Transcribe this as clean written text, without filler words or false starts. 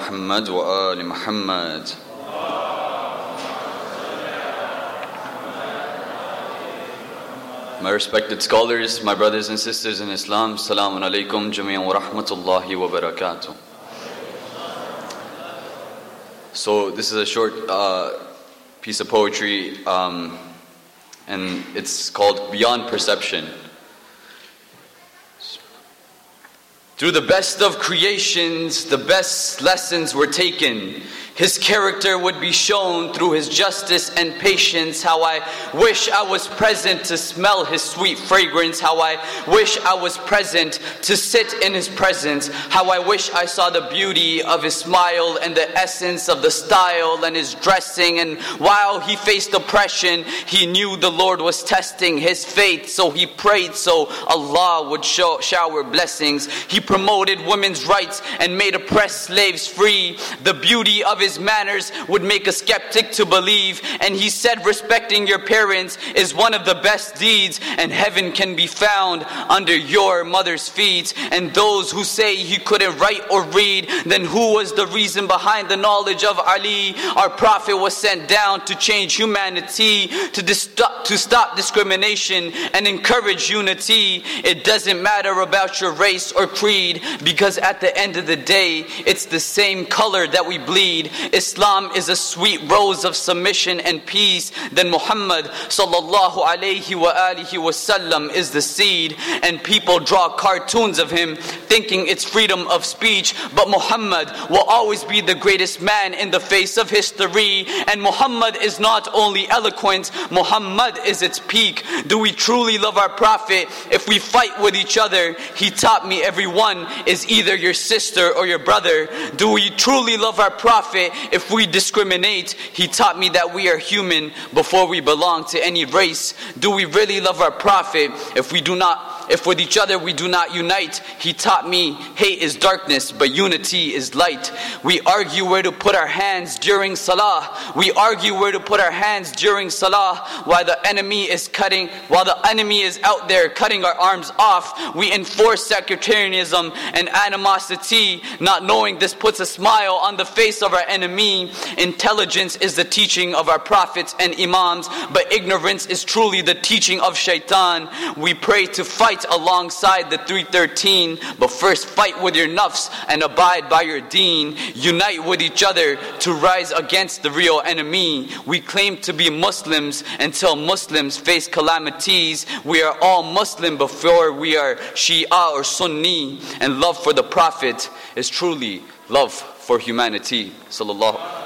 محمد وآل محمد. My respected scholars, my brothers and sisters in Islam, Assalamu alaikum jami'an wa rahmatullahi wa barakatuh. So this is a short piece of poetry and it's called Beyond Perception. Through the best of creations, the best lessons were taken. His character would be shown through his justice and patience. How I wish I was present to smell his sweet fragrance. How I wish I was present to sit in his presence. How I wish I saw the beauty of his smile and the essence of the style and his dressing. And while he faced oppression, he knew the Lord was testing his faith. So he prayed so Allah would shower blessings. He promoted women's rights and made oppressed slaves free. The beauty of his manners would make a skeptic to believe. And he said respecting your parents is one of the best deeds, and heaven can be found under your mother's feet. And those who say he couldn't write or read, then who was the reason behind the knowledge of Ali? Our prophet was sent down to change humanity, to stop discrimination and encourage unity. It doesn't matter about your race or creed, because at the end of the day it's the same color that we bleed. Islam is a sweet rose of submission and peace. Then Muhammad sallallahu alayhi wa alihi wasallam is the seed. And people draw cartoons of him thinking it's freedom of speech, but Muhammad will always be the greatest man in the face of history. And Muhammad is not only eloquent, Muhammad is its peak. Do we truly love our prophet if we fight with each other? He taught me everyone is either your sister or your brother. Do we truly love our prophet if we discriminate? He taught me that we are human before we belong to any race. Do we really love our prophet if with each other we do not unite? He taught me hate is darkness, but unity is light. We argue where to put our hands during salah. We argue where to put our hands during salah while the enemy is out there cutting our arms off. We enforce sectarianism and animosity, not knowing this puts a smile on the face of our enemy. Intelligence is the teaching of our prophets and imams, but ignorance is truly the teaching of shaitan. We pray to fight alongside the 313, but first fight with your nafs and abide by your deen. Unite with each other to rise against the real enemy. We claim to be Muslims until Muslims face calamities. We are all Muslim before we are Shia or Sunni. And love for the Prophet is truly love for humanity. Sallallahu